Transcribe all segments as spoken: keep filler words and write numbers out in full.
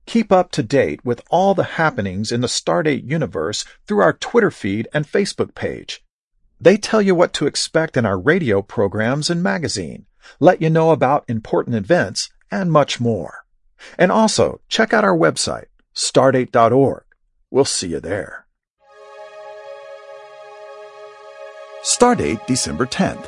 Keep up to date with all the happenings in the Stardate universe through our Twitter feed and Facebook page. They tell you what to expect in our radio programs and magazine, let you know about important events, and much more. And also, check out our website, stardate dot org. We'll see you there. Stardate, December tenth.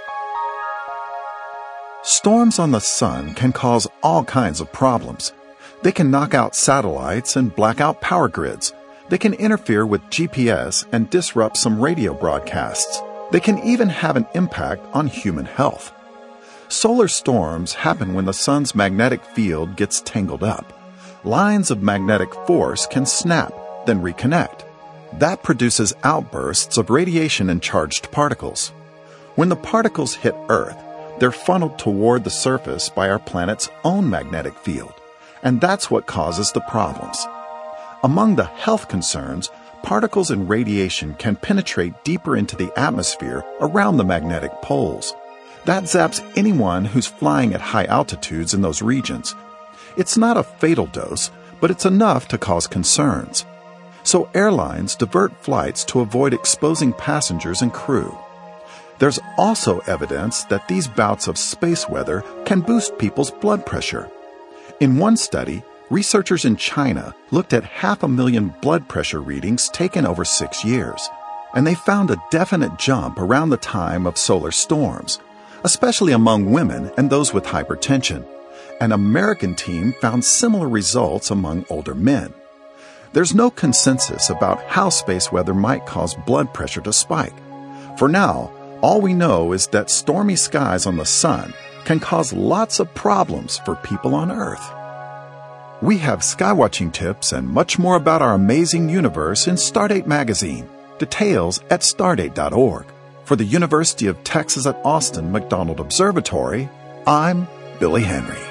Storms on the sun can cause all kinds of problems. They can knock out satellites and black out power grids. They can interfere with G P S and disrupt some radio broadcasts. They can even have an impact on human health. Solar storms happen when the sun's magnetic field gets tangled up. Lines of magnetic force can snap, then reconnect. That produces outbursts of radiation and charged particles. When the particles hit Earth, they're funneled toward the surface by our planet's own magnetic field. And that's what causes the problems. Among the health concerns, particles and radiation can penetrate deeper into the atmosphere around the magnetic poles. That zaps anyone who's flying at high altitudes in those regions. It's not a fatal dose, but it's enough to cause concerns. So airlines divert flights to avoid exposing passengers and crew. There's also evidence that these bouts of space weather can boost people's blood pressure. In one study, researchers in China looked at half a million blood pressure readings taken over six years, and they found a definite jump around the time of solar storms, especially among women and those with hypertension. An American team found similar results among older men. There's no consensus about how space weather might cause blood pressure to spike. For now, all we know is that stormy skies on the sun can cause lots of problems for people on Earth. We have skywatching tips and much more about our amazing universe in Stardate magazine. Details at stardate dot org. For the University of Texas at Austin McDonald Observatory, I'm Billy Henry.